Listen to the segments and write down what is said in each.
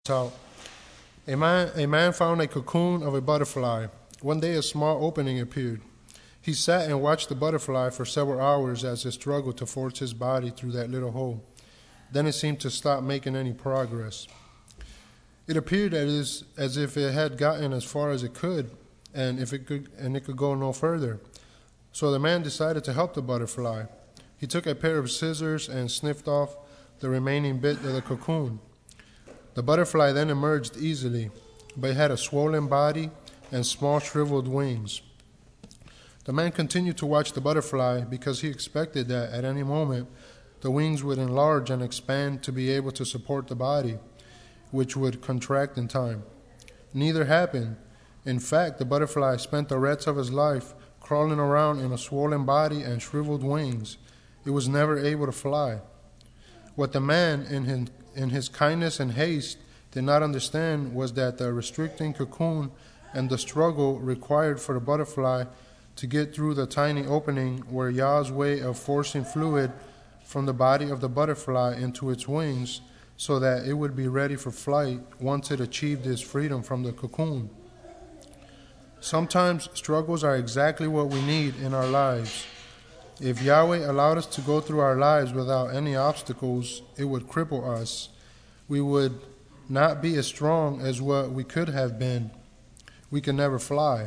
Out. A man found a cocoon of a butterfly. One day a small opening appeared. He sat and watched the butterfly for several hours as it struggled to force his body through that little hole. Then it seemed to stop making any progress. It appeared as if it had gotten as far as it could, and it could go no further. So the man decided to help the butterfly. He took a pair of scissors and snipped off the remaining bit of the cocoon. The butterfly then emerged easily, but it had a swollen body and small shriveled wings. The man continued to watch the butterfly because he expected that at any moment the wings would enlarge and expand to be able to support the body, which would contract in time. Neither happened. In fact, the butterfly spent the rest of his life crawling around in a swollen body and shriveled wings. It was never able to fly. What the man, in his kindness and haste, did not understand was that the restricting cocoon and the struggle required for the butterfly to get through the tiny opening were Yah's way of forcing fluid from the body of the butterfly into its wings so that it would be ready for flight once it achieved its freedom from the cocoon. Sometimes struggles are exactly what we need in our lives. If Yahweh allowed us to go through our lives without any obstacles, it would cripple us. We would not be as strong as what we could have been. We could never fly.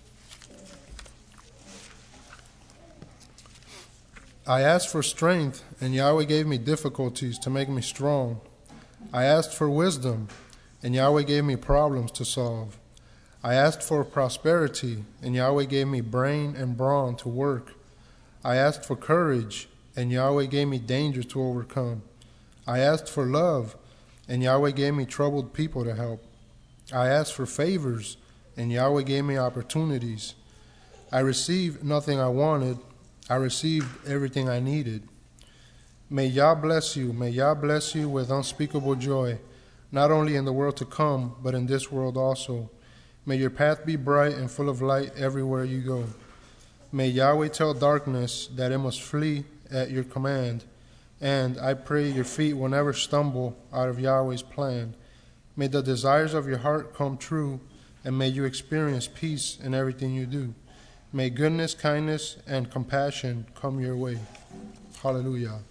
I asked for strength, and Yahweh gave me difficulties to make me strong. I asked for wisdom, and Yahweh gave me problems to solve. I asked for prosperity, and Yahweh gave me brain and brawn to work. I asked for courage, and Yahweh gave me danger to overcome. I asked for love, and Yahweh gave me troubled people to help. I asked for favors, and Yahweh gave me opportunities. I received nothing I wanted. I received everything I needed. May Yah bless you. May Yah bless you with unspeakable joy, not only in the world to come, but in this world also. May your path be bright and full of light everywhere you go. May Yahweh tell darkness that it must flee at your command, and I pray your feet will never stumble out of Yahweh's plan. May the desires of your heart come true, and may you experience peace in everything you do. May goodness, kindness, and compassion come your way. Hallelujah.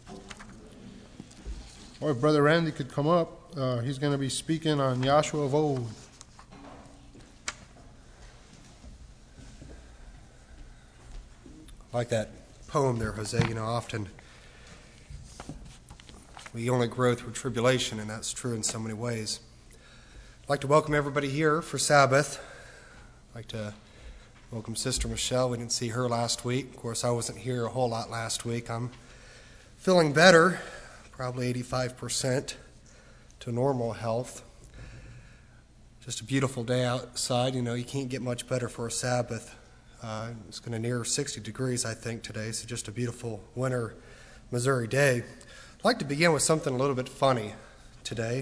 Or if Brother Randy could come up, he's going to be speaking on Yahshua of old. Like that poem there, Jose, often we only grow through tribulation, and that's true in so many ways. I'd like to welcome everybody here for Sabbath. I'd like to welcome Sister Michelle. We didn't see her last week. Of course, I wasn't here a whole lot last week. I'm feeling better, probably 85% to normal health. Just a beautiful day outside. You can't get much better for a Sabbath. It's going to near 60 degrees, I think, today, so just a beautiful winter Missouri day. I'd like to begin with something a little bit funny today.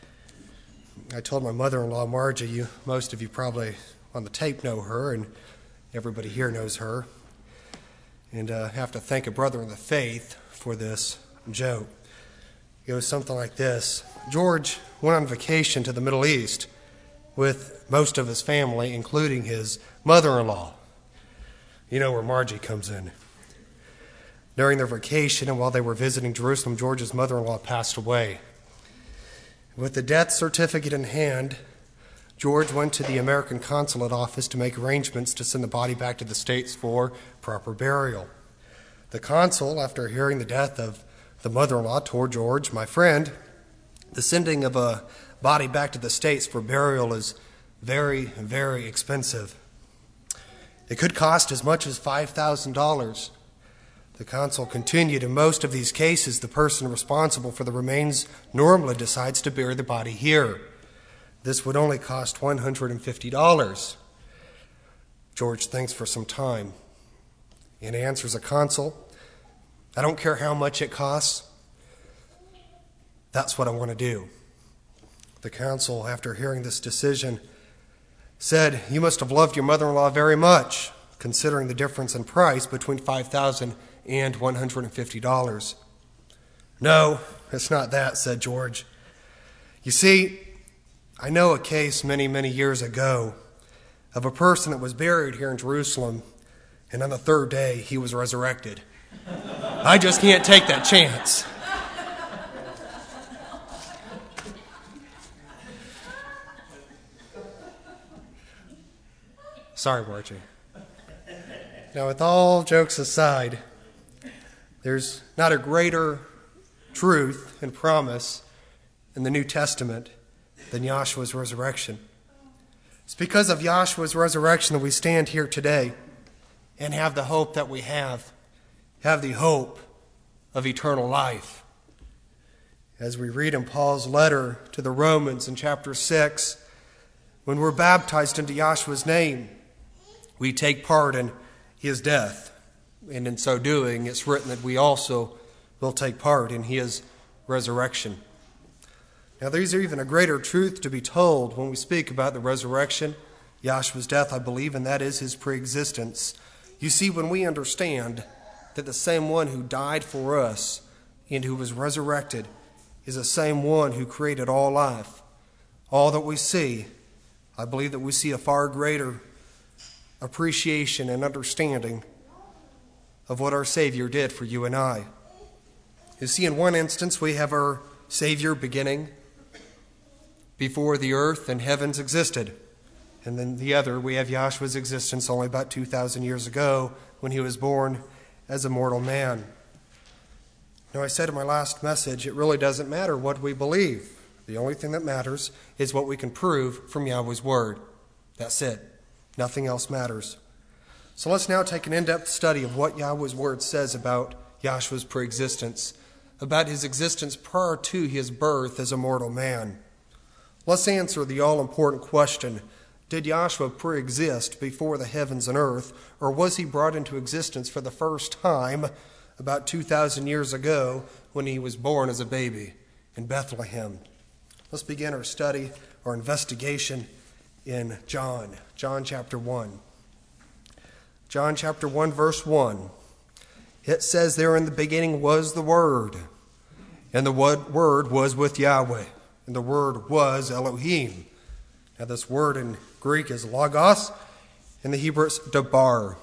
I told my mother-in-law, Margie, most of you probably on the tape know her, and everybody here knows her, and I have to thank a brother in the faith for this joke. It goes something like this. George went on vacation to the Middle East with most of his family, including his mother-in-law. You know where Margie comes in. During their vacation and while they were visiting Jerusalem, George's mother-in-law passed away. With the death certificate in hand, George went to the American consulate office to make arrangements to send the body back to the States for proper burial. The consul, after hearing the death of the mother-in-law, told George, "My friend, the sending of a body back to the States for burial is very, very expensive. It could cost as much as $5,000. The consul continued, "In most of these cases, the person responsible for the remains normally decides to bury the body here. This would only cost $150. George thinks for some time and answers the consul, "I don't care how much it costs. That's what I want to do." The consul, after hearing this decision, said, "You must have loved your mother-in-law very much, considering the difference in price between $5,000 and $150. "No, it's not that," said George. "You see, I know a case many, many years ago of a person that was buried here in Jerusalem, and on the third day he was resurrected. I just can't take that chance. Sorry, Margie. Now, with all jokes aside, there's not a greater truth and promise in the New Testament than Yahshua's resurrection. It's because of Yahshua's resurrection that we stand here today and have the hope that we have the hope of eternal life. As we read in Paul's letter to the Romans in chapter 6, when we're baptized into Yahshua's name, we take part in his death. And in so doing, it's written that we also will take part in his resurrection. Now, there's even a greater truth to be told when we speak about the resurrection, Yahshua's death, I believe, and that is his preexistence. You see, when we understand that the same one who died for us and who was resurrected is the same one who created all life, all that we see, I believe that we see a far greater appreciation and understanding of what our Savior did for you and I. You see, in one instance, we have our Savior beginning before the earth and heavens existed. And then the other, we have Yahshua's existence only about 2,000 years ago when he was born as a mortal man. Now, I said in my last message, it really doesn't matter what we believe. The only thing that matters is what we can prove from Yahweh's word. That's it. Nothing else matters. So let's now take an in-depth study of what Yahweh's word says about Yahshua's preexistence, about his existence prior to his birth as a mortal man. Let's answer the all-important question, did Yahshua pre-exist before the heavens and earth, or was he brought into existence for the first time about 2,000 years ago when he was born as a baby in Bethlehem? Let's begin our study, our investigation in John chapter 1. John chapter 1, verse 1. It says there, in the beginning was the Word, and the Word was with Yahweh, and the Word was Elohim. Now this word in Greek is logos, in the Hebrew it's dabar.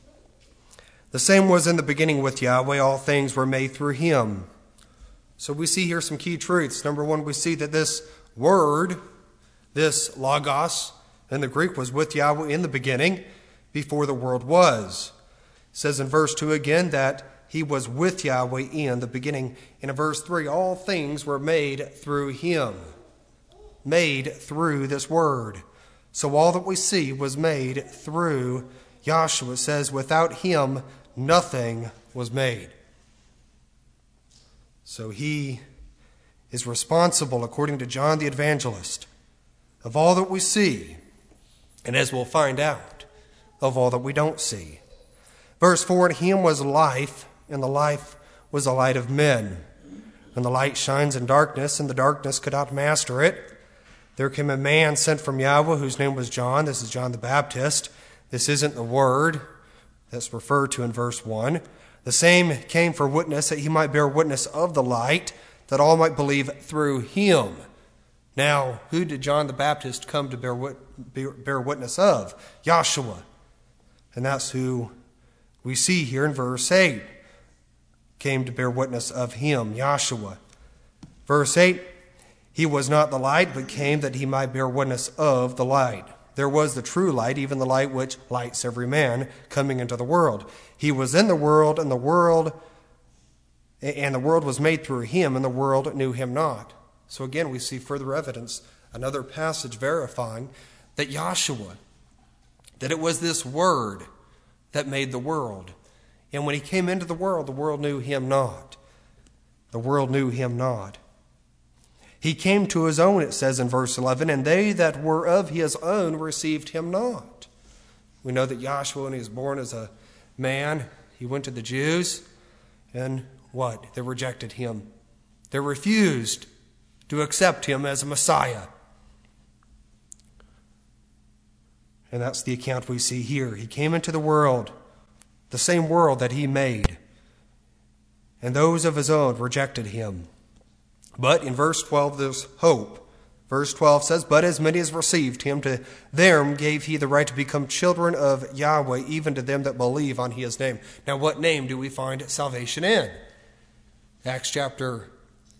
The same was in the beginning with Yahweh, all things were made through him. So we see here some key truths. Number one, we see that this word, this logos, in the Greek was with Yahweh in the beginning, before the world was. It says in verse 2 again that he was with Yahweh in the beginning. And in verse 3, all things were made through him. Made through this word. So all that we see was made through Yahshua. It says, without him, nothing was made. So he is responsible, according to John the Evangelist, of all that we see, and as we'll find out, of all that we don't see. Verse 4, in him was life, and the life was the light of men. And the light shines in darkness, and the darkness could not master it. There came a man sent from Yahweh whose name was John. This is John the Baptist. This isn't the word that's referred to in verse 1. The same came for witness, that he might bear witness of the light, that all might believe through him. Now, who did John the Baptist come to bear witness of? Yahshua. And that's who we see here in verse 8. Came to bear witness of him, Yahshua. Verse 8, he was not the light, but came that he might bear witness of the light. There was the true light, even the light which lights every man, coming into the world. He was in the world, and the world was made through him, and the world knew him not. So again, we see further evidence, another passage verifying that Yahshua, that it was this word that made the world. And when he came into the world knew him not. The world knew him not. He came to his own, it says in verse 11, and they that were of his own received him not. We know that Yahshua, when he was born as a man, he went to the Jews, and what? They rejected him. They refused to accept him as a Messiah. And that's the account we see here. He came into the world, the same world that he made, and those of his own rejected him. But in verse 12, there's hope. Verse 12 says, "But as many as received him, to them gave he the right to become children of Yahweh, even to them that believe on his name." Now, what name do we find salvation in? Acts chapter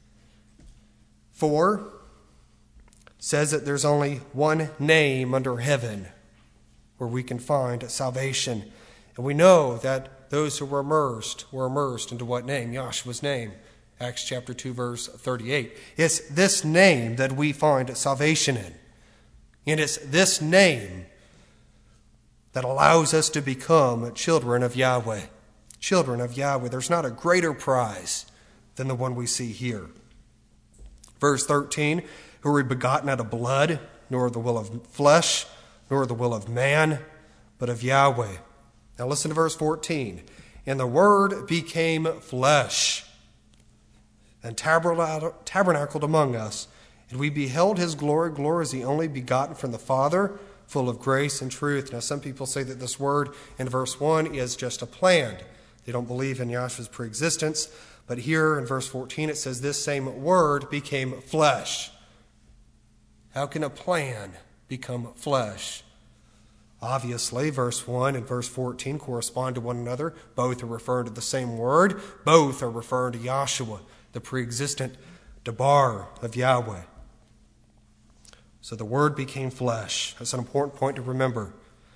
4 says that there's only one name under heaven where we can find salvation. And we know that those who were immersed into what name? Yahshua's name. Acts chapter 2, verse 38. It's this name that we find salvation in. And it's this name that allows us to become children of Yahweh. Children of Yahweh. There's not a greater prize than the one we see here. Verse 13, "Who were begotten out of blood, nor the will of flesh, nor the will of man, but of Yahweh." Now listen to verse 14. "And the Word became flesh, and tabernacled among us, and we beheld his glory, glory as the only begotten from the Father, full of grace and truth." Now some people say that this word in verse 1 is just a plan. They don't believe in Yahshua's preexistence. But here in verse 14 it says this same word became flesh. How can a plan become flesh? Obviously, verse 1 and verse 14 correspond to one another. Both are referring to the same word. Both are referring to Yahshua, the preexistent Debar of Yahweh. So the Word became flesh. That's an important point to remember.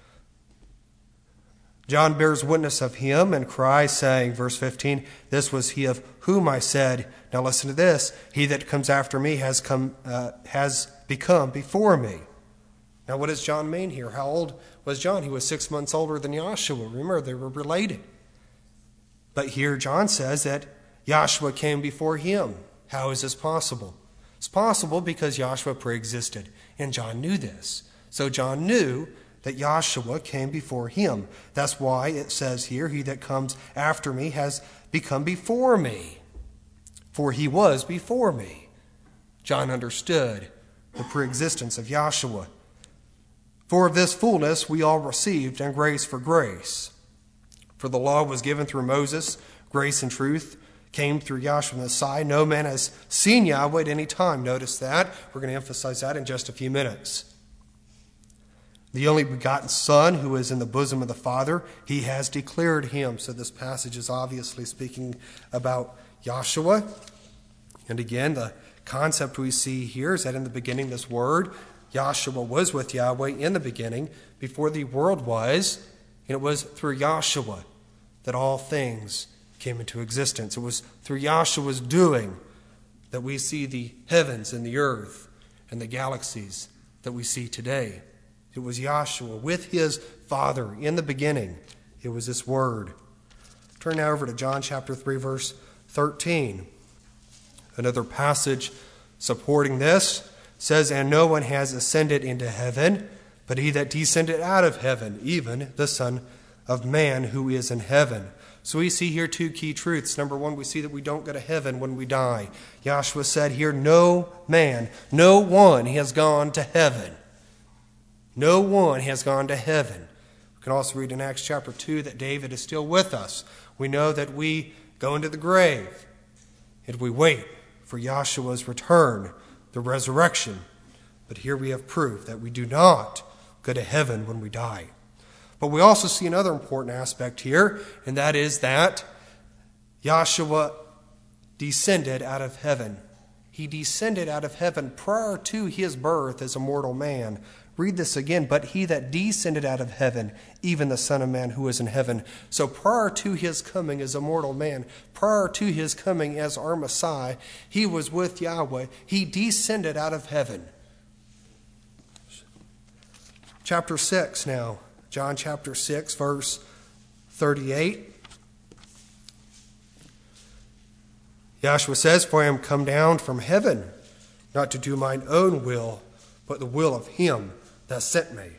John bears witness of him and cries, saying, verse 15, "This was he of whom I said," now listen to this, "He that comes after me has become before me." Now what does John mean here? How old was John? He was 6 months older than Yahshua. Remember, they were related. But here John says that Yahshua came before him. How is this possible? It's possible because Yahshua preexisted, and John knew this. So John knew that Yahshua came before him. That's why it says here, "He that comes after me has become before me." For he was before me. John understood the preexistence of Yahshua. "For of this fullness we all received, and grace for grace. For the law was given through Moses, grace and truth came through Yahshua Messiah. No man has seen Yahweh at any time." Notice that. We're going to emphasize that in just a few minutes. "The only begotten Son, who is in the bosom of the Father, he has declared him." So this passage is obviously speaking about Yahshua. And again, the concept we see here is that in the beginning, this word, Yahshua, was with Yahweh in the beginning, before the world was, and it was through Yahshua that all things came into existence. It was through Yahshua's doing that we see the heavens and the earth and the galaxies that we see today. It was Yahshua with his Father in the beginning. It was this word. Turn now over to John chapter 3, verse 13. Another passage supporting this says, "And no one has ascended into heaven, but he that descended out of heaven, even the Son of Man who is in heaven." So we see here two key truths. Number one, we see that we don't go to heaven when we die. Yahshua said here, no man, no one has gone to heaven. No one has gone to heaven. We can also read in Acts chapter 2 that David is still with us. We know that we go into the grave and we wait for Yahshua's return, the resurrection. But here we have proof that we do not go to heaven when we die. But we also see another important aspect here, and that is that Yahshua descended out of heaven. He descended out of heaven prior to his birth as a mortal man. Read this again. "But he that descended out of heaven, even the Son of Man who is in heaven." So prior to his coming as a mortal man, prior to his coming as our Messiah, he was with Yahweh. He descended out of heaven. Chapter 6 now. John chapter 6, verse 38. Yahshua says, "For I am come down from heaven, not to do mine own will, but the will of him that sent me."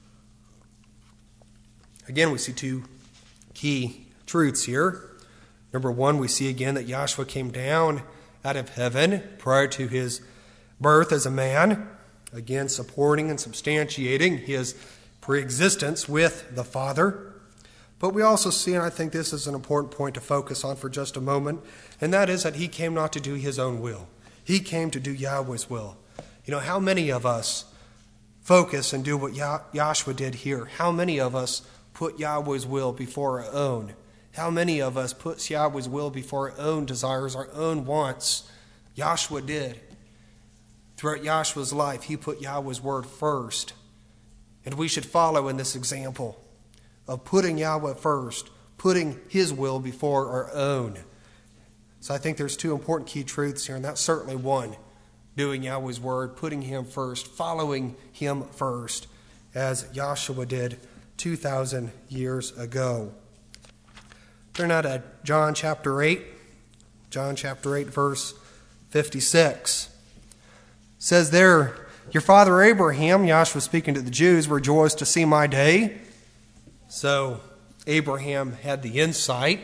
Again, we see two key truths here. Number one, we see again that Yahshua came down out of heaven prior to his birth as a man, again supporting and substantiating his preexistence with the Father. But we also see, and I think this is an important point to focus on for just a moment, and that is that he came not to do his own will. He came to do Yahweh's will. How many of us focus and do what Yahshua did here? How many of us put Yahweh's will before our own? How many of us put Yahweh's will before our own desires, our own wants? Yahshua did. Throughout Yahshua's life, he put Yahweh's word first. And we should follow in this example of putting Yahweh first, putting his will before our own. So I think there's two important key truths here, and that's certainly one. Doing Yahweh's word, putting him first, following him first, as Yahshua did 2,000 years ago. Turn now to John chapter 8. John chapter 8, verse 56. It says there, your father Abraham, Yahshua speaking to the Jews, rejoiced to see my day. So Abraham had the insight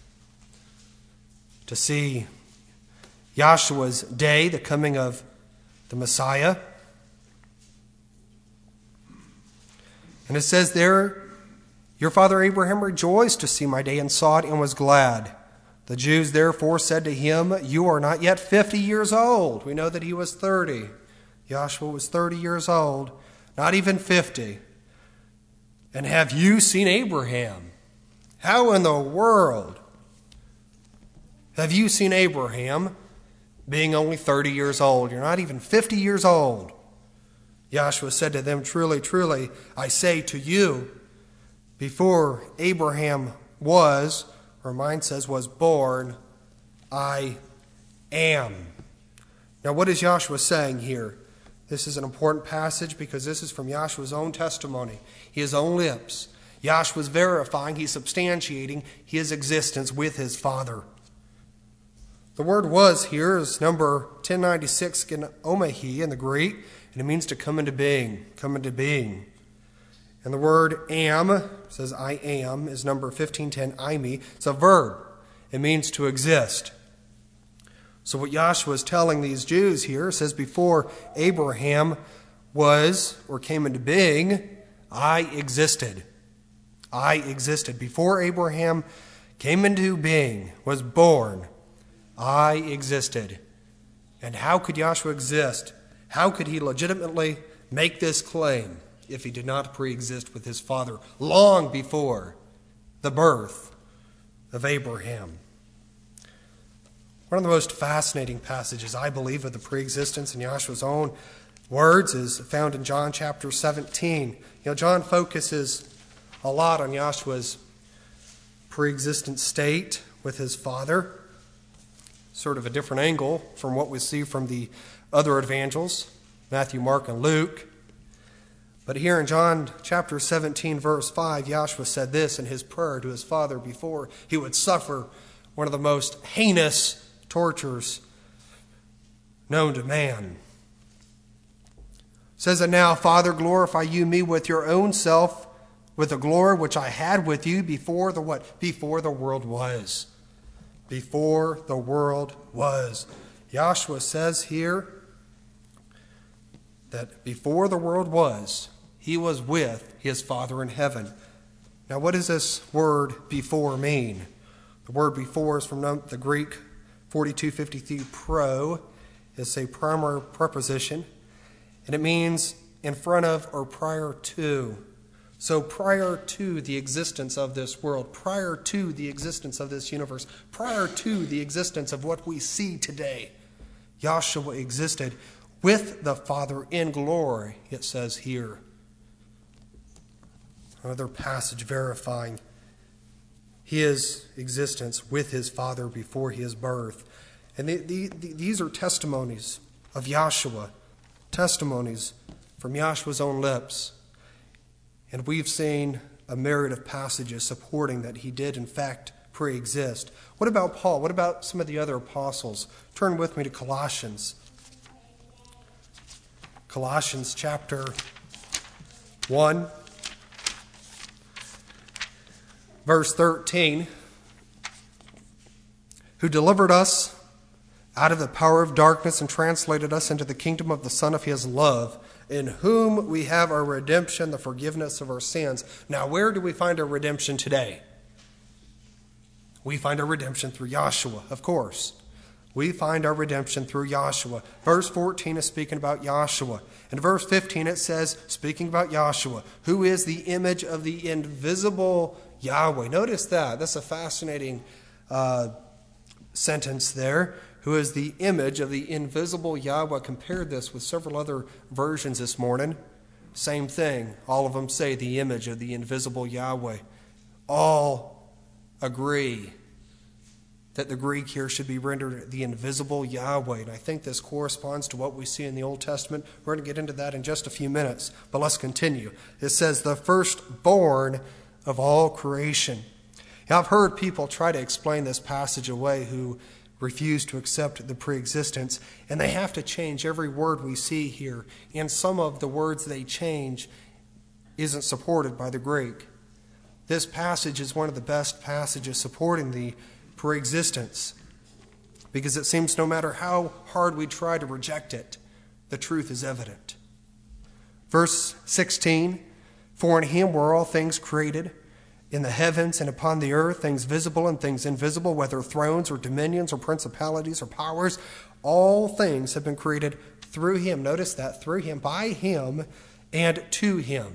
to see Yahshua's day, the coming of the Messiah. And it says there, your father Abraham rejoiced to see my day and saw it and was glad. The Jews therefore said to him, you are not yet 50 years old. We know that he was 30. Yahshua was 30 years old, not even 50. And have you seen Abraham? How in the world have you seen Abraham being only 30 years old? You're not even 50 years old. Yahshua said to them, truly, truly, I say to you, before Abraham was, or mine says was born, I am. Now what is Yahshua saying here? This is an important passage because this is from Yahshua's own testimony, his own lips. Yahshua's verifying, he's substantiating his existence with his Father. The word was here is number 1096 genomehi in the Greek, and it means to come into being, come into being. And the word am, says I am, is number 1510 eimi. It's a verb. It means to exist. So what Yahshua is telling these Jews here says before Abraham was or came into being, I existed. I existed. Before Abraham came into being, was born, I existed. And how could Yahshua exist? How could he legitimately make this claim if he did not pre-exist with his Father long before the birth of Abraham? One of the most fascinating passages, I believe, of the pre-existence in Yahshua's own words is found in John chapter 17. John focuses a lot on Yahshua's pre-existent state with his Father, sort of a different angle from what we see from the other evangels, Matthew, Mark, and Luke. But here in John chapter 17, verse 5, Yahshua said this in his prayer to his Father before he would suffer one of the most heinous tortures known to man. It says, and now, Father, glorify you me with your own self, with the glory which I had with you before the what? Before the world was. Before the world was. Yahshua says here that before the world was, he was with his Father in heaven. Now, what does this word before mean? The word before is from the Greek 4253 pro. It's a primary preposition, and it means in front of or prior to. So prior to the existence of this world, prior to the existence of this universe, prior to the existence of what we see today, Yahshua existed with the Father in glory, it says here. Another passage verifying his existence with his Father before his birth. And these are testimonies of Yahshua, testimonies from Yahshua's own lips. And we've seen a myriad of passages supporting that he did, in fact, pre-exist. What about Paul? What about some of the other apostles? Turn with me to Colossians. Colossians chapter 1. Verse 13, who delivered us out of the power of darkness and translated us into the kingdom of the Son of his love, in whom we have our redemption, the forgiveness of our sins. Now, where do we find our redemption today? We find our redemption through Yahshua, of course. We find our redemption through Yahshua. Verse 14 is speaking about Yahshua. In verse 15 it says, speaking about Yahshua, who is the image of the invisible Yahweh. Notice that. That's a fascinating sentence there. Who is the image of the invisible Yahweh. I compared this with several other versions this morning. Same thing. All of them say the image of the invisible Yahweh. All agree that the Greek here should be rendered the invisible Yahweh. And I think this corresponds to what we see in the Old Testament. We're going to get into that in just a few minutes, but let's continue. It says, the firstborn of all creation. Now, I've heard people try to explain this passage away who refuse to accept the preexistence, and they have to change every word we see here. And some of the words they change isn't supported by the Greek. This passage is one of the best passages supporting the preexistence, because it seems no matter how hard we try to reject it, the truth is evident. Verse 16, for in him were all things created, in the heavens and upon the earth, things visible and things invisible, whether thrones or dominions or principalities or powers, all things have been created through him. Notice that, through him, by him, and to him.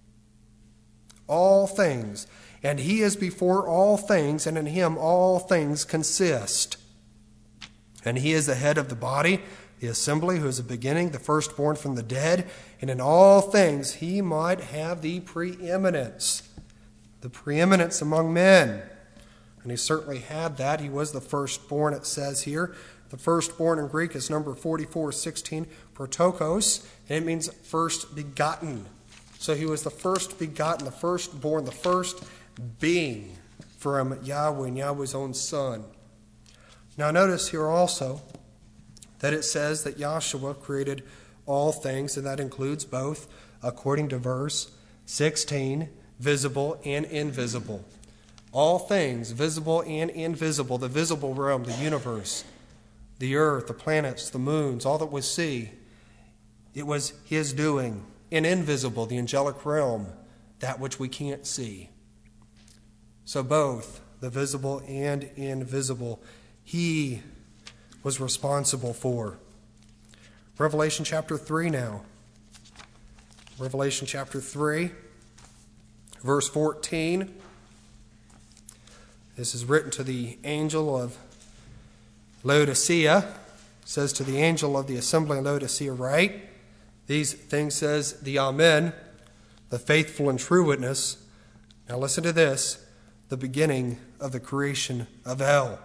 All things. And he is before all things, and in him all things consist. And he is the head of the body, the assembly, who is the beginning, the firstborn from the dead. And in all things he might have the preeminence among men. And he certainly had that. He was the firstborn, it says here. The firstborn in Greek is number 44:16, protokos, and it means first begotten. So he was the first begotten, the firstborn, the first being from Yahweh and Yahweh's own Son. Now notice here also that it says that Yahshua created all things, and that includes both, according to verse 16, visible and invisible. All things, visible and invisible, the visible realm, the universe, the earth, the planets, the moons, all that we see, it was his doing. And invisible, the angelic realm, that which we can't see. So both the visible and invisible, he was responsible for. Revelation chapter 3 now. Revelation chapter 3, verse 14. This is written to the angel of Laodicea. It says to the angel of the assembly in Laodicea, write, these things says the Amen, the faithful and true witness. Now listen to this. The beginning of the creation of El.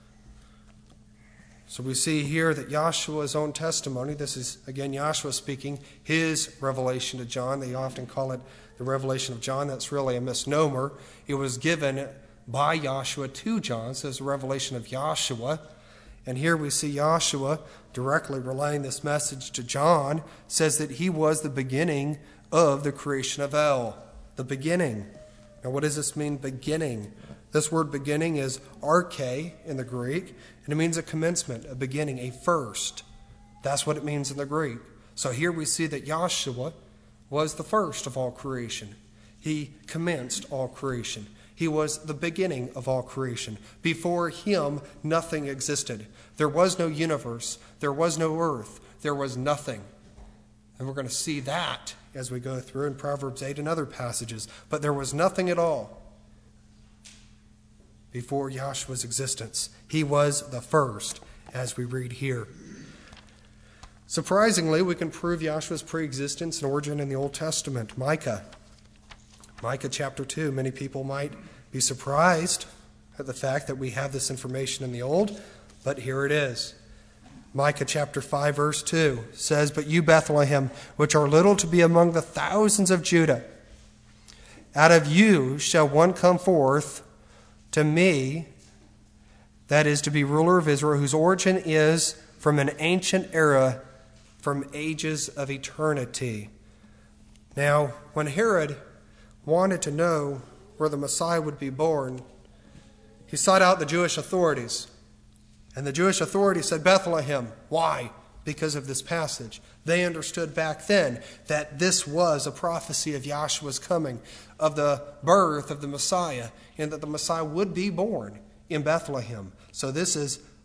So we see here that Yahshua's own testimony, this is again Yahshua speaking, his revelation to John. They often call it the revelation of John. That's really a misnomer. It was given by Yahshua to John, so it's a revelation of Yahshua. And here we see Yahshua directly relaying this message to John, says that he was the beginning of the creation of El. The beginning. Now, what does this mean, beginning? This word beginning is arche in the Greek, and it means a commencement, a beginning, a first. That's what it means in the Greek. So here we see that Yahshua was the first of all creation. He commenced all creation. He was the beginning of all creation. Before him, nothing existed. There was no universe. There was no earth. There was nothing. And we're going to see that as we go through in Proverbs 8 and other passages. But there was nothing at all before Yahshua's existence. He was the first, as we read here. Surprisingly, we can prove Yahshua's preexistence and origin in the Old Testament. Micah chapter 2. Many people might be surprised at the fact that we have this information in the Old, but here it is. Micah chapter 5 verse 2 says, but you, Bethlehem, which are little to be among the thousands of Judah, out of you shall one come forth to me, that is to be ruler of Israel, whose origin is from an ancient era, from ages of eternity. Now, when Herod wanted to know where the Messiah would be born, he sought out the Jewish authorities. And the Jewish authorities said, Bethlehem. Why? Because of this passage. They understood back then that this was a prophecy of Yahshua's coming, of the birth of the Messiah, and that the Messiah would be born in Bethlehem. So this is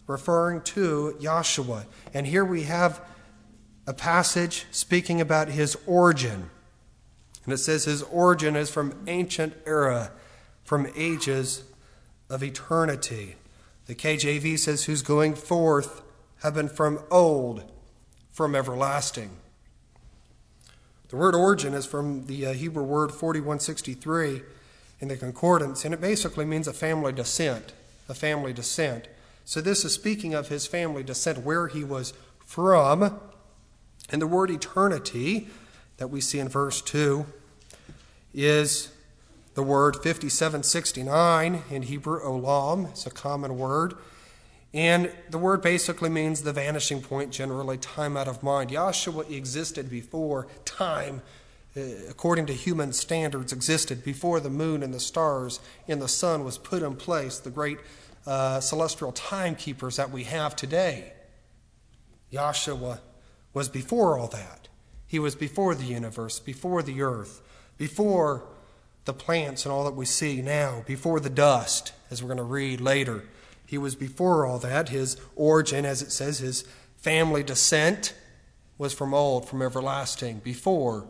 referring to Yahshua. And here we have a passage speaking about his origin. And it says his origin is from ancient era, from ages of eternity. The KJV says whose going forth have been from old, from everlasting. The word origin is from the Hebrew word 4163 in the concordance, and it basically means a family descent, a family descent. So this is speaking of his family descent, where he was from. And the word eternity that we see in verse 2 is the word 5769 in Hebrew, olam. It's a common word. And the word basically means the vanishing point, generally time out of mind. Yahshua existed before time, according to human standards, existed before the moon and the stars and the sun was put in place, the great celestial timekeepers that we have today. Yahshua was before all that. He was before the universe, before the earth, before the plants and all that we see now, before the dust, as we're going to read later. He was before all that. His origin, as it says, his family descent was from old, from everlasting, before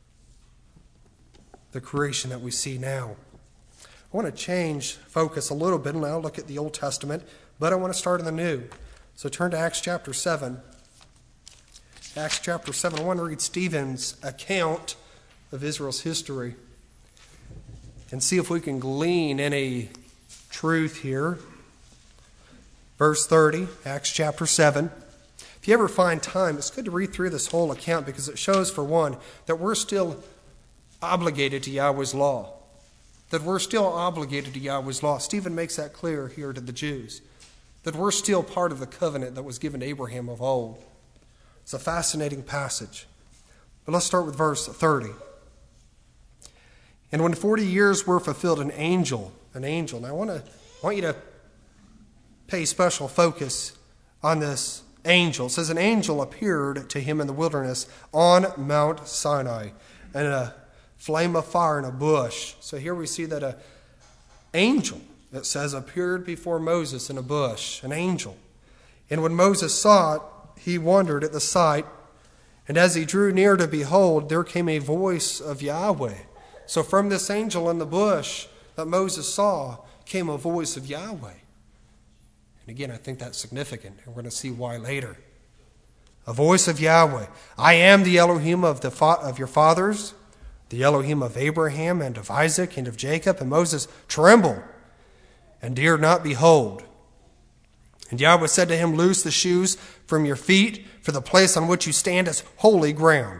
the creation that we see now. I want to change focus a little bit and now look at the Old Testament, but I want to start in the New. So turn to Acts chapter 7. Acts chapter 7. I want to read Stephen's account of Israel's history and see if we can glean any truth here. Verse 30, Acts chapter 7. If you ever find time, it's good to read through this whole account because it shows, for one, that we're still obligated to Yahweh's law. That we're still obligated to Yahweh's law. Stephen makes that clear here to the Jews. That we're still part of the covenant that was given to Abraham of old. It's a fascinating passage. But let's start with verse 30. And when 40 years were fulfilled, an angel. Now I want you to pay special focus on this angel. It says an angel appeared to him in the wilderness on Mount Sinai, and a flame of fire in a bush. So here we see that an angel, it says, appeared before Moses in a bush, an angel. And when Moses saw it, he wondered at the sight. And as he drew near to behold, there came a voice of Yahweh. So from this angel in the bush that Moses saw came a voice of Yahweh. And again, I think that's significant, and we're going to see why later. A voice of Yahweh. I am the Elohim of your fathers, the Elohim of Abraham and of Isaac and of Jacob. And Moses trembled and dared not behold. And Yahweh said to him, loose the shoes from your feet, for the place on which you stand is holy ground.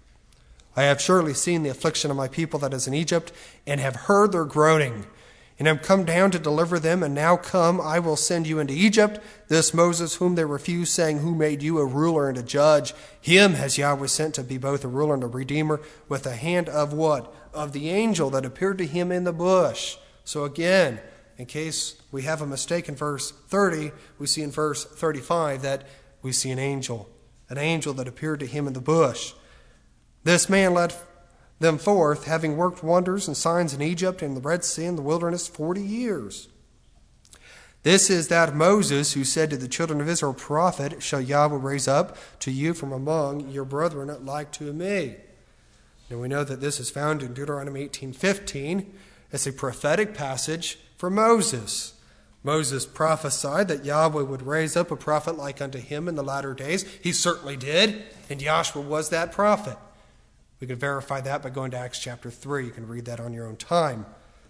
I have surely seen the affliction of my people that is in Egypt, and have heard their groaning, and am come down to deliver them. And now come, I will send you into Egypt. This Moses whom they refused, saying, who made you a ruler and a judge? Him has Yahweh sent to be both a ruler and a redeemer, with the hand of what? Of the angel that appeared to him in the bush. So again, in case we have a mistake in verse 30, we see in verse 35 that we see an angel that appeared to him in the bush. This man led them forth, having worked wonders and signs in Egypt and the Red Sea and the wilderness 40 years. This is that Moses who said to the children of Israel, prophet shall Yahweh raise up to you from among your brethren like to me. And we know that this is found in Deuteronomy 18:15. It's a prophetic passage for Moses. Moses prophesied that Yahweh would raise up a prophet like unto him in the latter days. He certainly did, and Yahshua was that prophet. We can verify that by going to Acts chapter 3. You can read that on your own time.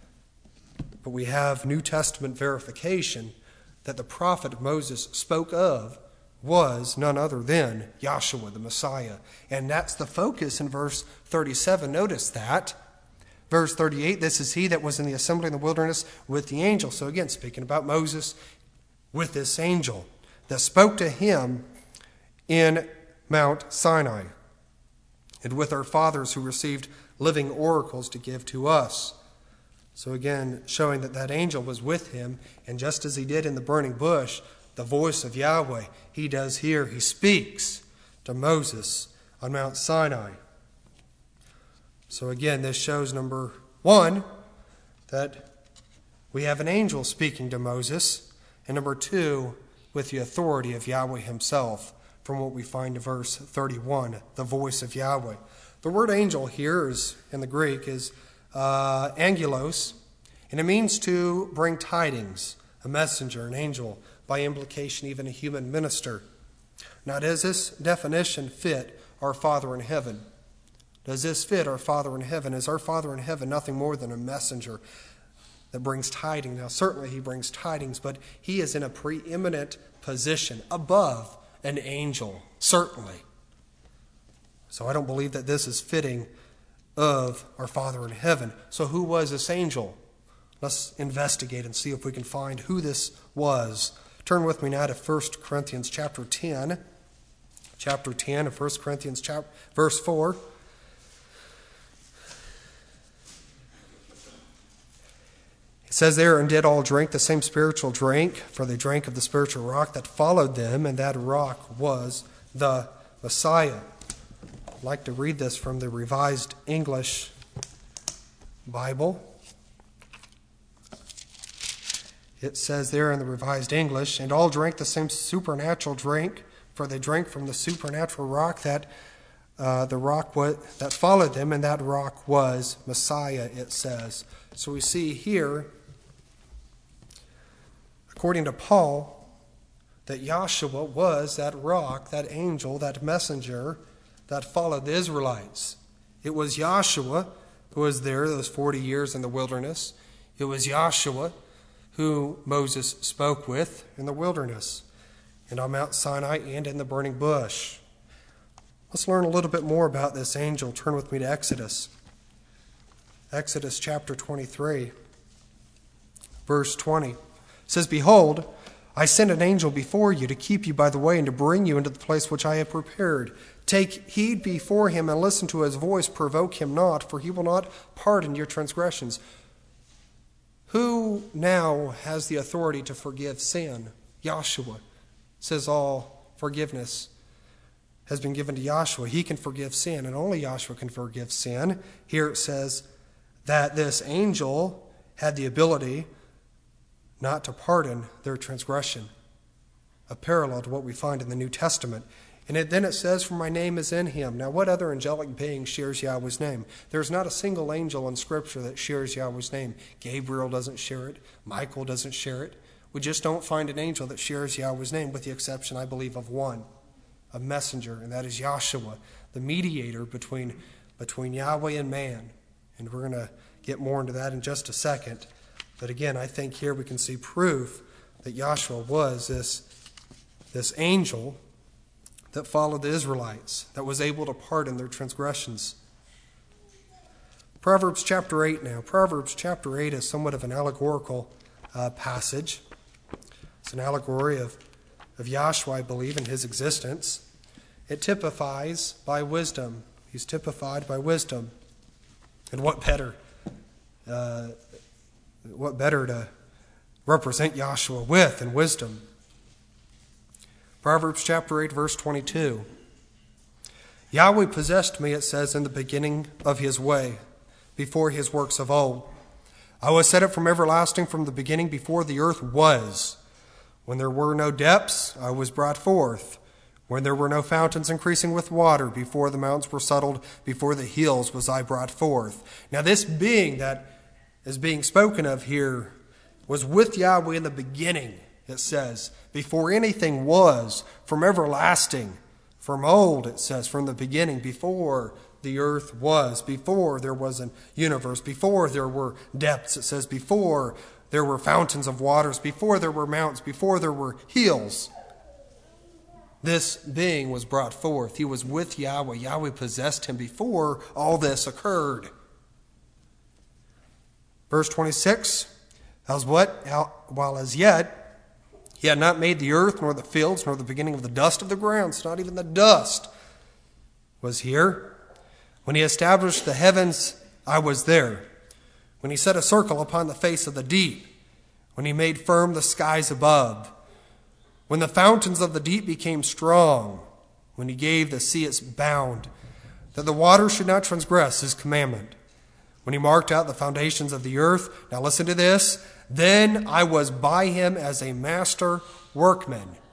But we have New Testament verification that the prophet Moses spoke of was none other than Yahshua, the Messiah. And that's the focus in verse 37. Notice that. Verse 38, this is he that was in the assembly in the wilderness with the angel. So again, speaking about Moses with this angel that spoke to him in Mount Sinai, and with our fathers who received living oracles to give to us. So again, showing that that angel was with him, and just as he did in the burning bush, the voice of Yahweh, he does here. He speaks to Moses on Mount Sinai. So again, this shows, number one, that we have an angel speaking to Moses, and number two, with the authority of Yahweh himself, from what we find in verse 31, the voice of Yahweh. The word angel here in the Greek is angelos, and it means to bring tidings, a messenger, an angel, by implication even a human minister. Now, does this definition fit our Father in heaven? Does this fit our Father in heaven? Is our Father in heaven nothing more than a messenger that brings tidings? Now, certainly he brings tidings, but he is in a preeminent position above an angel, certainly. So I don't believe that this is fitting of our Father in heaven. So who was this angel? Let's investigate and see if we can find who this was. Turn with me now to 1 Corinthians chapter 10. Chapter 10 of 1 Corinthians verse 4. It says there, and did all drink the same spiritual drink, for they drank of the spiritual rock that followed them, and that rock was the Messiah. I'd like to read this from the Revised English Bible. It says there in the Revised English, and all drank the same supernatural drink, for they drank from the supernatural rock that that followed them, and that rock was Messiah, it says. So we see here, according to Paul, that Yahshua was that rock, that angel, that messenger that followed the Israelites. It was Yahshua who was there those 40 years in the wilderness. It was Yahshua who Moses spoke with in the wilderness and on Mount Sinai and in the burning bush. Let's learn a little bit more about this angel. Turn with me to Exodus. Exodus chapter 23, verse 20. It says, behold, I send an angel before you to keep you by the way and to bring you into the place which I have prepared. Take heed before him and listen to his voice. Provoke him not, for he will not pardon your transgressions. Who now has the authority to forgive sin? Yahshua. It says all forgiveness has been given to Yahshua. He can forgive sin, and only Yahshua can forgive sin. Here it says that this angel had the ability not to pardon their transgression, a parallel to what we find in the New Testament. And then it says, for my name is in him. Now, what other angelic being shares Yahweh's name? There's not a single angel in Scripture that shares Yahweh's name. Gabriel doesn't share it. Michael doesn't share it. We just don't find an angel that shares Yahweh's name, with the exception, I believe, of one, a messenger, and that is Yahshua, the mediator between Yahweh and man. And we're going to get more into that in just a second. But again, I think here we can see proof that Yahshua was this angel that followed the Israelites, that was able to pardon their transgressions. Proverbs chapter 8 now. Proverbs chapter 8 is somewhat of an allegorical passage. It's an allegory of Yahshua, I believe, in his existence. It typifies by wisdom. He's typified by wisdom. And what better to represent Yahshua with than wisdom? Proverbs chapter 8, verse 22. Yahweh possessed me, it says, in the beginning of his way, before his works of old. I was set up from everlasting, from the beginning, before the earth was. When there were no depths, I was brought forth. When there were no fountains increasing with water, before the mountains were settled, before the hills was I brought forth. Now this being that is being spoken of here was with Yahweh in the beginning, it says, before anything was, from everlasting, from old, it says, from the beginning, before the earth was, before there was a universe, before there were depths, it says, before there were fountains of waters, before there were mountains, before there were hills. This being was brought forth. He was with Yahweh. Yahweh possessed him before all this occurred. Verse 26, while as yet he had not made the earth, nor the fields, nor the beginning of the dust of the ground, so not even the dust was here. When he established the heavens, I was there. When he set a circle upon the face of the deep, when he made firm the skies above, when the fountains of the deep became strong, when he gave the sea its bound, that the waters should not transgress his commandment, when he marked out the foundations of the earth. Now listen to this. Then I was by him as a master workman.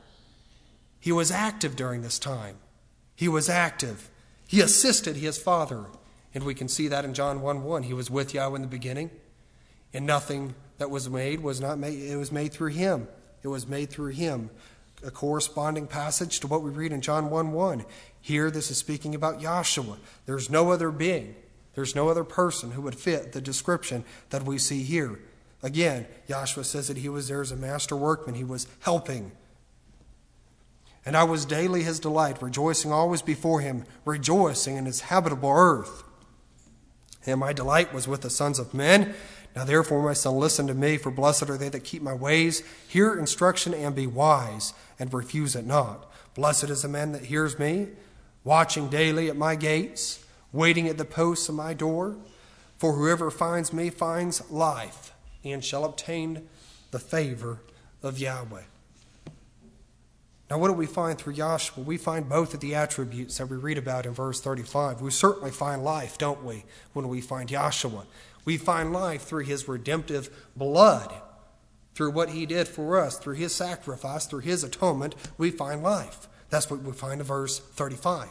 He was active during this time. He was active. He assisted his Father. And we can see that in John 1:1. He was with Yahweh in the beginning. And nothing that was made was not made. It was made through him. It was made through him. A corresponding passage to what we read in John 1:1. Here this is speaking about Yahshua. There's no other being. There's no other person who would fit the description that we see here. Again, Yahshua says that he was there as a master workman. He was helping. And I was daily his delight, rejoicing always before him, rejoicing in his habitable earth. And my delight was with the sons of men. Now therefore, my son, listen to me, for blessed are they that keep my ways. Hear instruction and be wise, and refuse it not. Blessed is the man that hears me, watching daily at my gates, waiting at the posts of my door. For whoever finds me finds life, and shall obtain the favor of Yahweh. Now what do we find through Yahshua? We find both of the attributes that we read about in verse 35. We certainly find life, don't we, when we find Yahshua. We find life through his redemptive blood, through what he did for us, through his sacrifice, through his atonement. We find life. That's what we find in verse 35.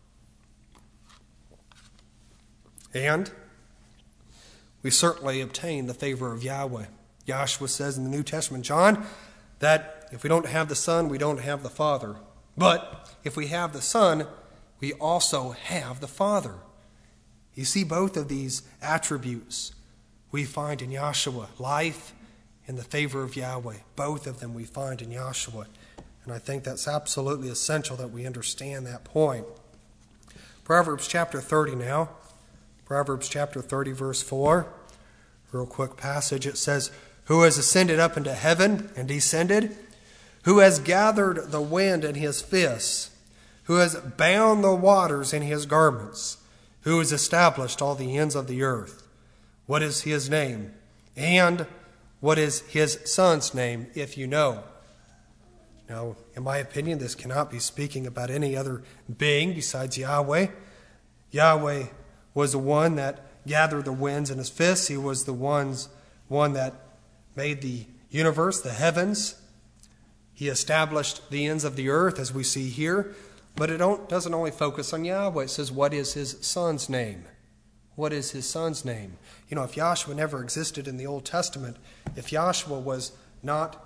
And we certainly obtain the favor of Yahweh. Yahshua says in the New Testament, John, that if we don't have the Son, we don't have the Father. But if we have the Son, we also have the Father. You see, both of these attributes we find in Yahshua, life and the favor of Yahweh. Both of them we find in Yahshua. And I think that's absolutely essential that we understand that point. Proverbs chapter 30 now. Proverbs chapter 30, verse 4. Real quick passage. It says, who has ascended up into heaven and descended? Who has gathered the wind in his fists? Who has bound the waters in his garments? Who has established all the ends of the earth? What is his name? And what is his son's name, if you know? Now, in my opinion, this cannot be speaking about any other being besides Yahweh. Yahweh was the one that gathered the winds in his fists. He was the one that made the universe, the heavens. He established the ends of the earth, as we see here. But it doesn't only focus on Yahweh. It says, what is his son's name? What is his son's name? You know, if Yahshua never existed in the Old Testament, if Yahshua was not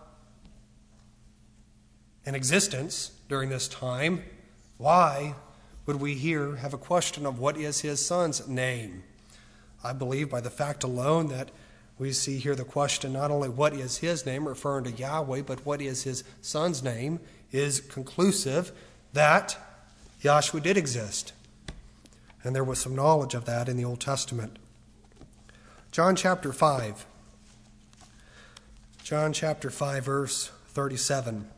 in existence during this time, why would we here have a question of what is his son's name? I believe by the fact alone that we see here the question not only what is his name, referring to Yahweh, but what is his son's name, is conclusive that Yahshua did exist. And there was some knowledge of that in the Old Testament. John chapter 5. John chapter 5, verse 37.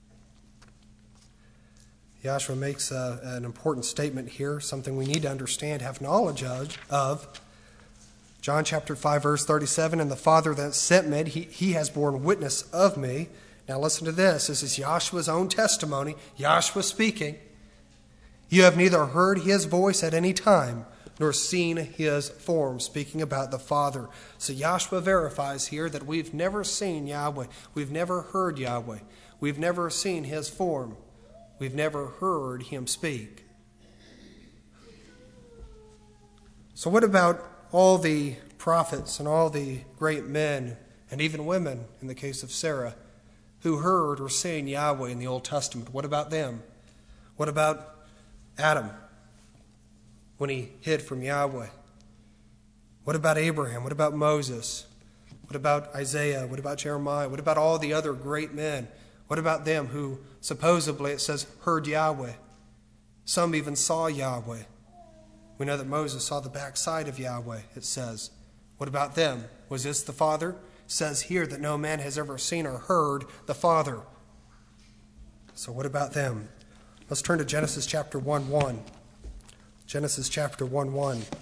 Yahshua makes an important statement here, something we need to understand, have knowledge of. John chapter 5, verse 37, and the Father that sent me, he has borne witness of me. Now listen to this. This is Yahshua's own testimony. Yahshua speaking. You have neither heard his voice at any time, nor seen his form, speaking about the Father. So Yahshua verifies here that we've never seen Yahweh. We've never heard Yahweh. We've never seen his form. We've never heard him speak. So what about all the prophets and all the great men and even women, in the case of Sarah, who heard or seen Yahweh in the Old Testament? What about them? What about Adam when he hid from Yahweh? What about Abraham? What about Moses? What about Isaiah? What about Jeremiah? What about all the other great men? What about them who supposedly, it says, heard Yahweh? Some even saw Yahweh. We know that Moses saw the backside of Yahweh, it says. What about them? Was this the Father? It says here that no man has ever seen or heard the Father. So what about them? Let's turn to Genesis chapter 1:1. Genesis chapter 1:1. It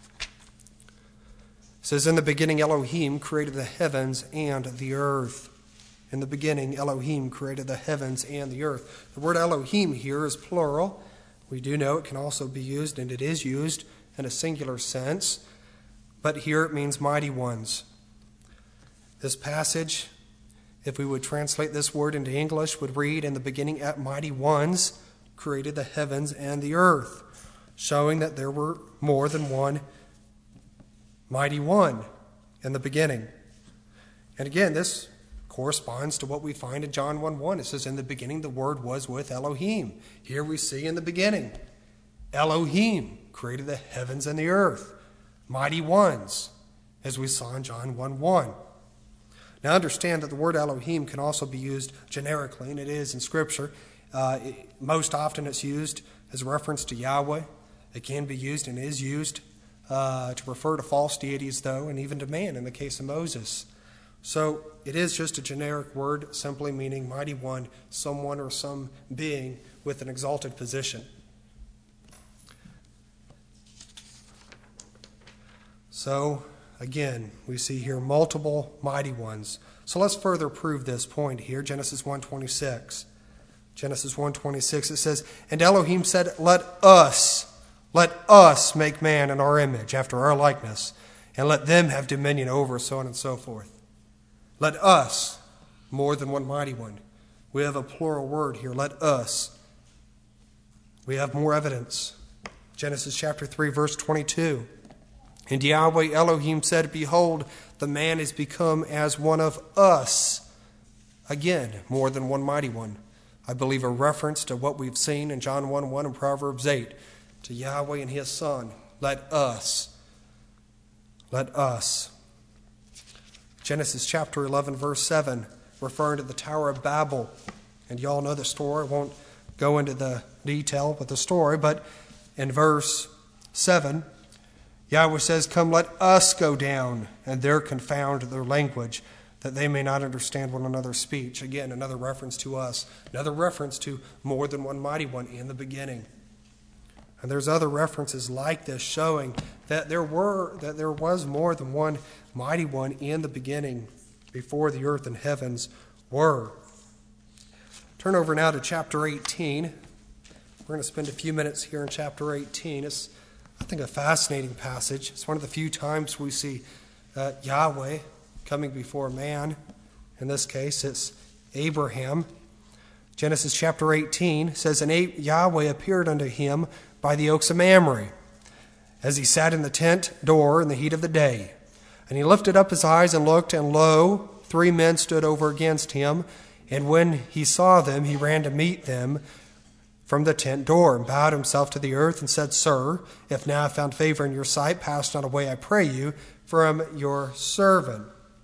says, in the beginning Elohim created the heavens and the earth. In the beginning Elohim created the heavens and the earth. The word Elohim here is plural. We do know it can also be used, and it is used in a singular sense, but here it means mighty ones. This passage if we would translate this word into English, would read, in the beginning at mighty ones created the heavens and the earth, showing that there were more than one mighty one in the beginning. And again, this corresponds to what we find in John 1:1. It says, in the beginning the Word was with Elohim. Here we see in the beginning, Elohim created the heavens and the earth. Mighty ones, as we saw in John 1:1. Now understand that the word Elohim can also be used generically, and it is in Scripture. Most often it's used as a reference to Yahweh. It can be used and is used to refer to false deities, though, and even to man in the case of Moses. So it is just a generic word, simply meaning mighty one, someone or some being with an exalted position. So, again, we see here multiple mighty ones. So let's further prove this point here. Genesis 1:26. Genesis 1:26, it says, and Elohim said, let us make man in our image, after our likeness, and let them have dominion over, so on and so forth. Let us, more than one mighty one. We have a plural word here, let us. We have more evidence. Genesis chapter 3, verse 22. And Yahweh Elohim said, behold, the man is become as one of us. Again, more than one mighty one. I believe a reference to what we've seen in John 1:1 and Proverbs 8, to Yahweh and his Son. Let us. Let us. Genesis chapter 11, verse 7, referring to the Tower of Babel. And y'all know the story. I won't go into the detail with the story, but in verse 7, Yahweh says, come, let us go down, and there confound their language, that they may not understand one another's speech. Again, another reference to us. Another reference to more than one mighty one in the beginning. And there's other references like this showing that there was more than one mighty one in the beginning, before the earth and heavens were. Turn over now to chapter 18. We're going to spend a few minutes here in chapter 18. It's, I think, a fascinating passage. It's one of the few times we see Yahweh coming before man. In this case, it's Abraham. Genesis chapter 18 says, and Yahweh appeared unto him by the oaks of Mamre, as he sat in the tent door in the heat of the day. And he lifted up his eyes and looked, and lo, 3 men stood over against him. And when he saw them, he ran to meet them from the tent door, and bowed himself to the earth, and said, Sir, if now I have found favor in your sight, pass not away, I pray you, from your servant.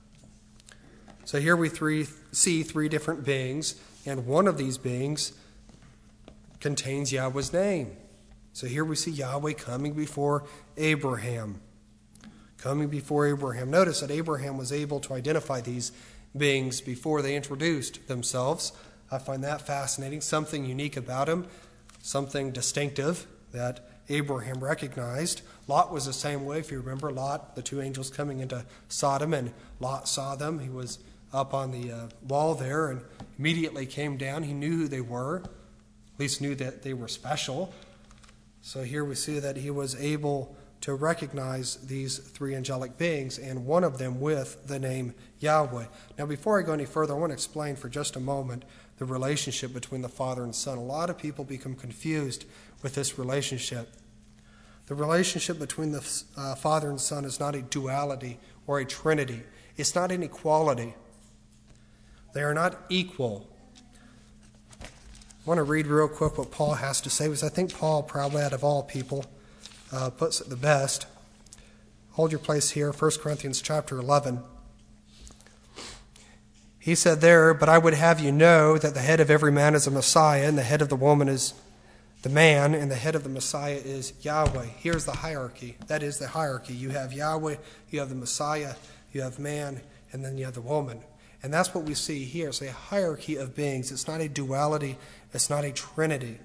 So here we see 3 different beings, and one of these beings contains Yahweh's name. So here we see Yahweh coming before Abraham. Coming before Abraham. Notice that Abraham was able to identify these beings before they introduced themselves. I find that fascinating. Something unique about him. Something distinctive that Abraham recognized. Lot was the same way. If you remember, Lot, the 2 angels coming into Sodom, and Lot saw them. He was up on the wall there and immediately came down. He knew who they were. At least knew that they were special. So here we see that he was able to recognize these 3 angelic beings, and one of them with the name Yahweh. Now, before I go any further, I want to explain for just a moment the relationship between the Father and Son. A lot of people become confused with this relationship. The relationship between the Father and Son is not a duality or a trinity. It's not an equality. They are not equal. I want to read real quick what Paul has to say, because I think Paul, probably out of all people, puts it the best. Hold your place here, 1 Corinthians chapter 11. He said there, but I would have you know that the head of every man is a Messiah, and the head of the woman is the man, and the head of the Messiah is Yahweh. Here's the hierarchy. That is the hierarchy. You have Yahweh, you have the Messiah, you have man, and then you have the woman. And that's what we see here. It's a hierarchy of beings. It's not a duality. It's not a trinity.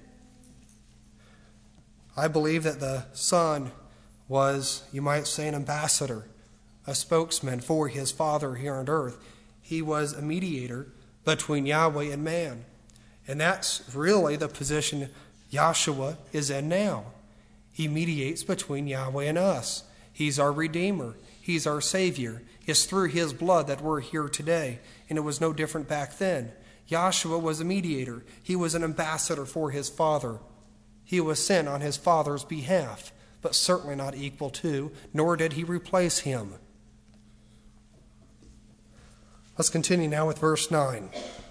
I believe that the Son was, you might say, an ambassador, a spokesman for his Father here on earth. He was a mediator between Yahweh and man. And that's really the position Yahshua is in now. He mediates between Yahweh and us. He's our Redeemer. He's our Savior. It's through His blood that we're here today, and it was no different back then. Yahshua was a mediator. He was an ambassador for His Father. He was sent on His Father's behalf, but certainly not equal to, nor did He replace Him. Let's continue now with verse 9.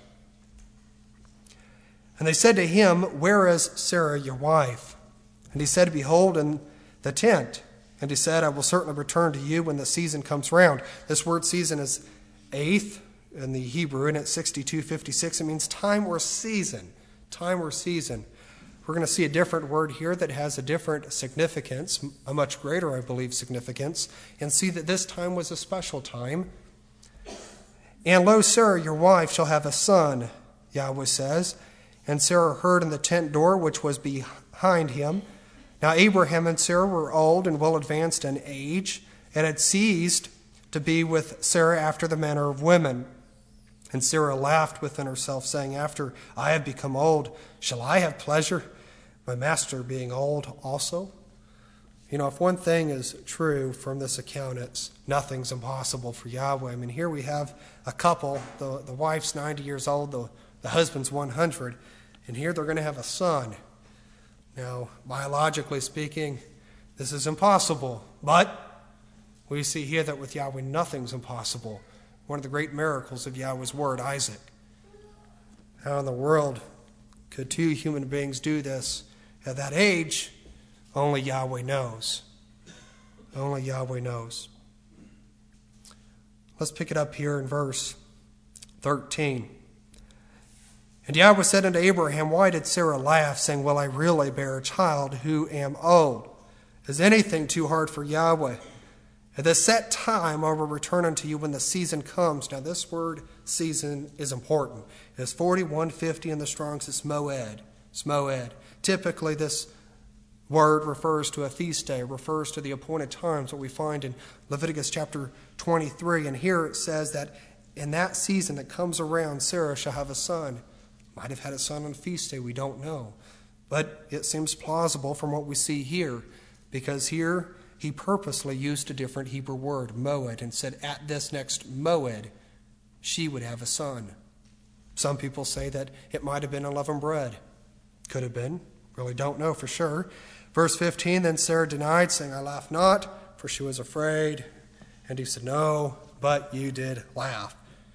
And they said to him, Where is Sarah your wife? And he said, Behold, in the tent. And he said, I will certainly return to you when the season comes round. This word season is eighth in the Hebrew, and it's 62:56. It means time or season. Time or season. We're going to see a different word here that has a different significance, a much greater, I believe, significance, and see that this time was a special time. And lo, Sarah, your wife, shall have a son, Yahweh says. And Sarah heard in the tent door which was behind him. Now Abraham and Sarah were old and well advanced in age, and had ceased to be with Sarah after the manner of women. And Sarah laughed within herself, saying, After I have become old, shall I have pleasure, my master being old also? You know, if one thing is true from this account, it's nothing's impossible for Yahweh. I mean, here we have a couple, the wife's 90 years old, the husband's 100, and here they're going to have a son. Now, biologically speaking, this is impossible, but we see here that with Yahweh nothing's impossible. One of the great miracles of Yahweh's word, Isaac. How in the world could two human beings do this at that age? Only Yahweh knows. Only Yahweh knows. Let's pick it up here in verse 13. And Yahweh said unto Abraham, Why did Sarah laugh, saying, Will I really bear a child who am old? Is anything too hard for Yahweh? At the set time I will return unto you when the season comes. Now this word season is important. It's 4150 in the Strong's. It's moed. It's moed. Typically this word refers to a feast day, refers to the appointed times, what we find in Leviticus chapter 23. And here it says that in that season that comes around, Sarah shall have a son. Might have had a son on feast day, we don't know. But it seems plausible from what we see here, because here he purposely used a different Hebrew word, moed, and said at this next moed, she would have a son. Some people say that it might have been unleavened bread. Could have been. Really don't know for sure. Verse 15, then Sarah denied, saying, I laugh not, for she was afraid. And he said, No, but you did laugh.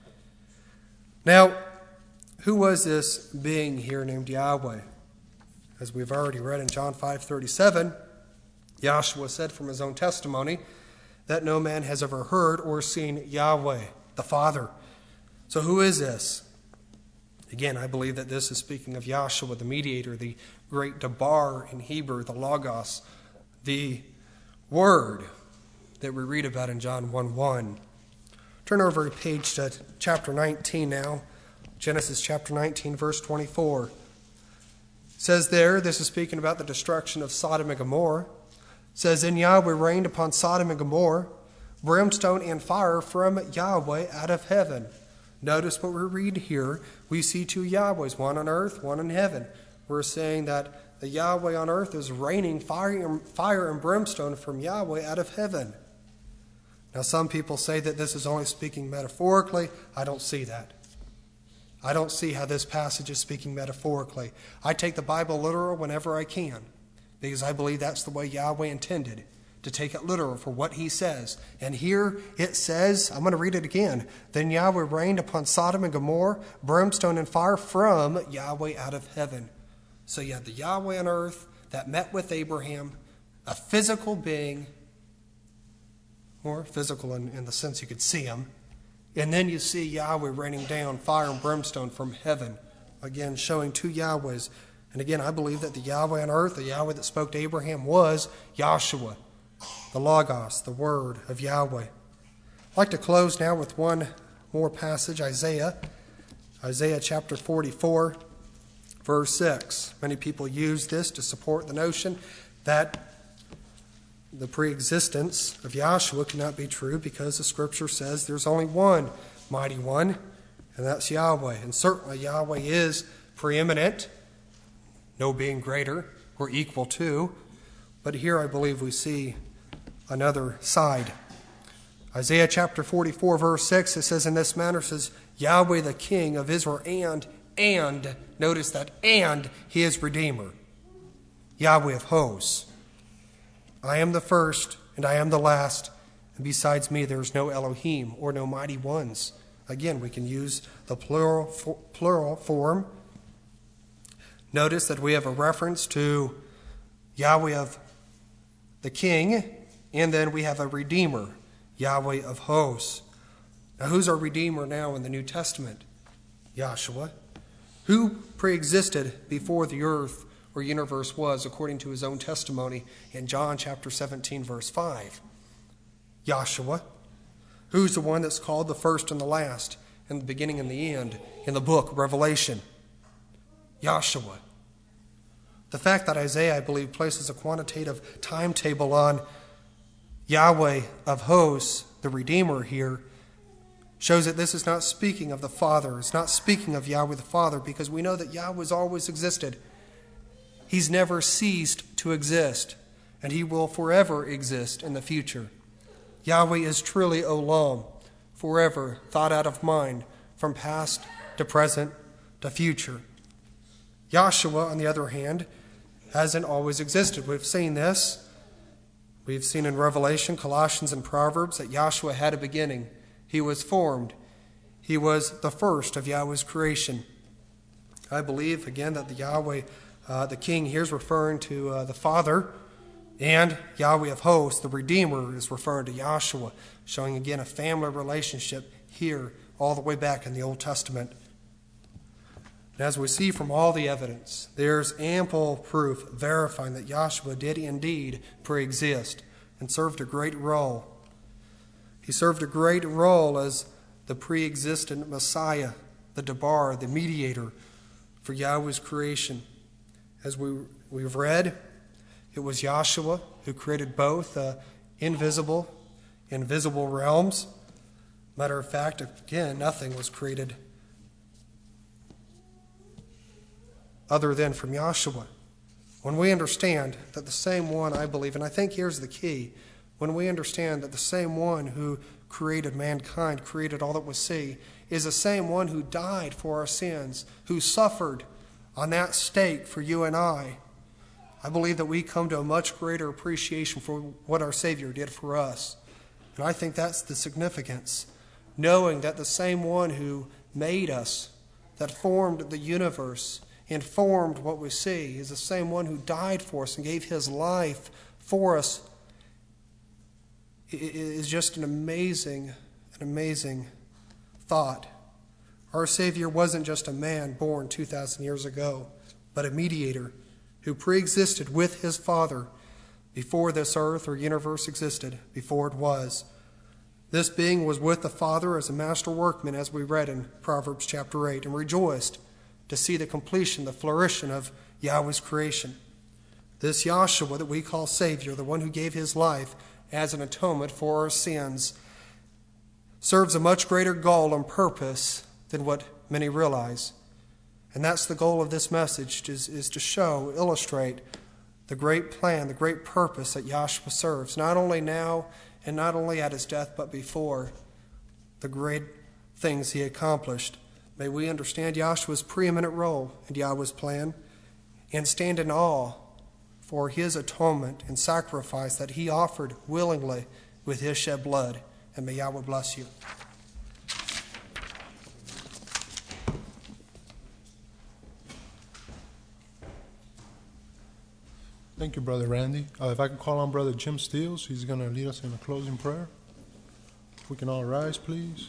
Now, who was this being here named Yahweh? As we've already read in John 5:37, Yahshua said from his own testimony that no man has ever heard or seen Yahweh, the Father. So who is this? Again, I believe that this is speaking of Yahshua, the mediator, the great Dabar in Hebrew, the Logos, the Word that we read about in John 1:1. Turn over a page to chapter 19 now. Genesis chapter 19, verse 24. It says there, this is speaking about the destruction of Sodom and Gomorrah. It says, And Yahweh rained upon Sodom and Gomorrah brimstone and fire from Yahweh out of heaven. Notice what we read here. We see two Yahwehs, one on earth, one in heaven. We're saying that the Yahweh on earth is raining fire and brimstone from Yahweh out of heaven. Now some people say that this is only speaking metaphorically. I don't see that. I don't see how this passage is speaking metaphorically. I take the Bible literal whenever I can, because I believe that's the way Yahweh intended, to take it literal for what he says. And here it says, I'm going to read it again, Then Yahweh rained upon Sodom and Gomorrah brimstone and fire from Yahweh out of heaven. So you have the Yahweh on earth that met with Abraham, a physical being, or physical in the sense you could see him. And then you see Yahweh raining down fire and brimstone from heaven. Again, showing two Yahwehs. And again, I believe that the Yahweh on earth, the Yahweh that spoke to Abraham, was Yahshua, the Logos, the Word of Yahweh. I'd like to close now with one more passage, Isaiah chapter 44, verse 6. Many people use this to support the notion that the pre-existence of Yahshua cannot be true, because the Scripture says there's only one mighty one, and that's Yahweh. And certainly Yahweh is preeminent, no being greater or equal to. But here I believe we see another side. Isaiah chapter 44, verse 6, it says in this manner, it says, Yahweh the King of Israel, and, notice that, and his Redeemer, Yahweh of hosts. I am the first, and I am the last, and besides me there is no Elohim, or no mighty ones. Again, we can use the plural form. Notice that we have a reference to Yahweh of the King, and then we have a Redeemer, Yahweh of hosts. Now, who's our Redeemer now in the New Testament? Yahshua. Who pre-existed before the earth or universe was, according to his own testimony in John chapter 17, verse 5? Yahshua. Who's the one that's called the first and the last, and the beginning and the end in the book of Revelation? Yahshua. The fact that Isaiah, I believe, places a quantitative timetable on Yahweh of hosts, the Redeemer here, shows that this is not speaking of the Father. It's not speaking of Yahweh the Father, because we know that Yahweh has always existed. He's never ceased to exist, and he will forever exist in the future. Yahweh is truly Olam, forever, thought out of mind, from past to present to future. Yahshua, on the other hand, hasn't always existed. We've seen this. We've seen in Revelation, Colossians, and Proverbs that Yahshua had a beginning. He was formed. He was the first of Yahweh's creation. I believe, again, that the Yahweh, the King here is referring to the Father, and Yahweh of hosts, the Redeemer, is referring to Yahshua, showing again a family relationship here all the way back in the Old Testament. And as we see from all the evidence, there's ample proof verifying that Yahshua did indeed pre-exist and served a great role. He served a great role as the pre-existent Messiah, the Debar, the mediator for Yahweh's creation. As we've read, it was Yahshua who created both invisible and visible realms. Matter of fact, again, nothing was created other than from Yahshua. When we understand that the same one, I believe, and I think here's the key, when we understand that the same one who created mankind, created all that we see, is the same one who died for our sins, who suffered on that stake for you and I believe that we come to a much greater appreciation for what our Savior did for us. And I think that's the significance, knowing that the same one who made us, that formed the universe, and formed what we see, is the same one who died for us and gave his life for us. It is just an amazing thought. Our Savior wasn't just a man born 2,000 years ago, but a mediator who pre-existed with his Father before this earth or universe existed, before it was. This being was with the Father as a master workman, as we read in Proverbs chapter 8, and rejoiced to see the completion, the flourishing of Yahweh's creation. This Yahshua that we call Savior, the one who gave his life as an atonement for our sins, serves a much greater goal and purpose than what many realize. And that's the goal of this message, is to show, illustrate the great plan, the great purpose that Yahshua serves, not only now and not only at his death, but before, the great things he accomplished. May we understand Yahshua's preeminent role in Yahweh's plan and stand in awe for his atonement and sacrifice that he offered willingly with his shed blood. And may Yahweh bless you. Thank you, Brother Randy. If I can call on Brother Jim Steels, he's going to lead us in a closing prayer. If we can all rise, please.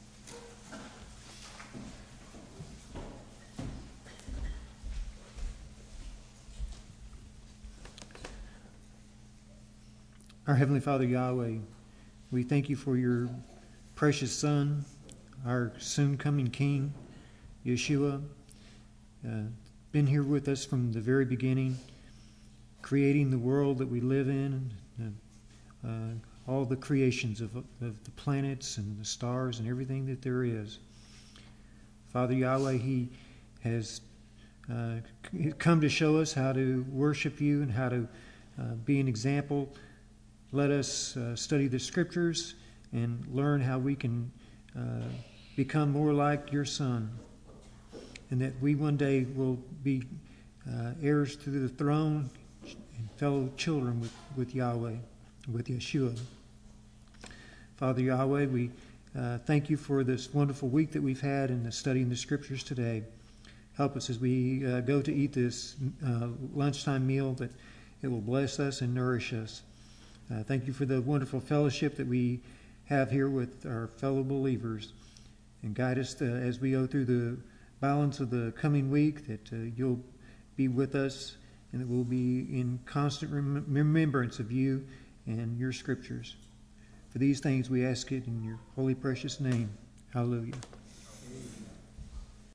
Our Heavenly Father, Yahweh, we thank you for your precious Son, our soon-coming King, Yeshua, been here with us from the very beginning, creating the world that we live in, and all the creations of the planets and the stars and everything that there is. Father Yahweh, he has come to show us how to worship you and how to be an example let us study the Scriptures and learn how we can become more like your Son, and that we one day will be heirs to the throne and fellow children with Yahweh, with Yeshua. Father Yahweh, we thank you for this wonderful week that we've had in studying the Scriptures today. Help us as we go to eat this lunchtime meal, that it will bless us and nourish us. Thank you for the wonderful fellowship that we have here with our fellow believers. And guide us as we go through the balance of the coming week, that you'll be with us and that we'll be in constant remembrance of you and your Scriptures. For these things we ask it in your holy precious name. Hallelujah.